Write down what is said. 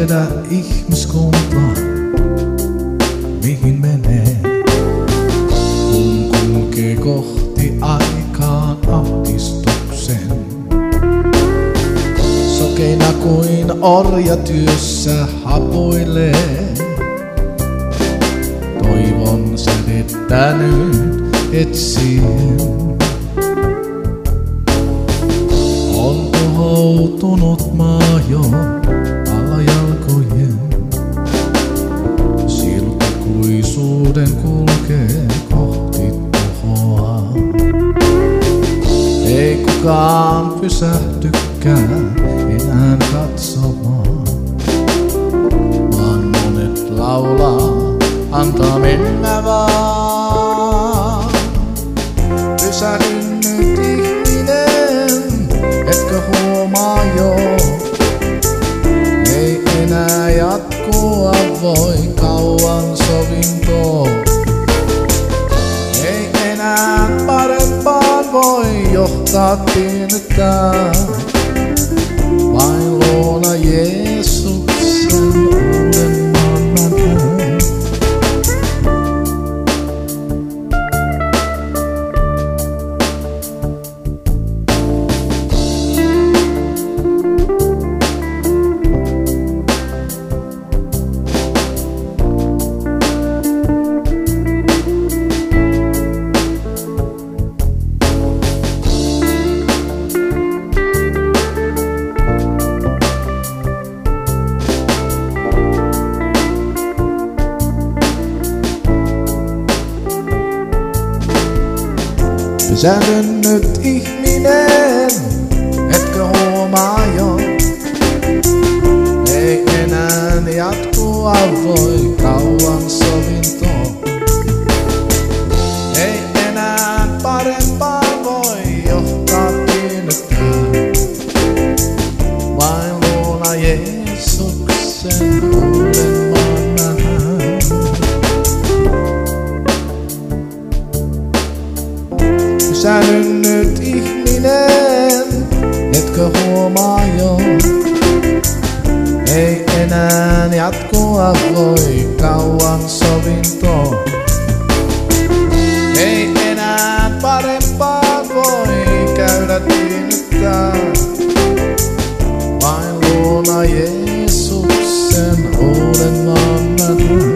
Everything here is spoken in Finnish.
tiedä ihmiskunta, mihin menee, kun kulkee kohti aikaan ahdistuksen. Sokeina kuin orjatyössä hapuilee, toivon sädettä nyt etsien. On tuhoutunut maa jo alajalkojen, siltakuisuuden kulkee kohti tuhoa. Ei kukaan pysähtykään enää katsomaan, vaan monet laulaa, antaa mennä vaan. Pysähdy nyt ihminen, etkö huomaa jo? Ei enää jatkua voi kauan sovinto. Ei enää parempaan voi johtaa tiennyttää, vain luona Jeesuksen uuden maailman. Pysähdy nyt ihminen, etkö huomaa jo? Ei enää jatkua voi kauan sovinto. Ei enää parempaan voi johtaa tiennyttää, vain luona Jeesuksen uuden maan nähdään. Pysähdy nyt ihminen, etkö huomaa jo? Ei enää jatkua voi kauan sovinto. Ei enää parempaan voi käydä tiennyttää, vain luona Jeesuksen uuden maan nähdään.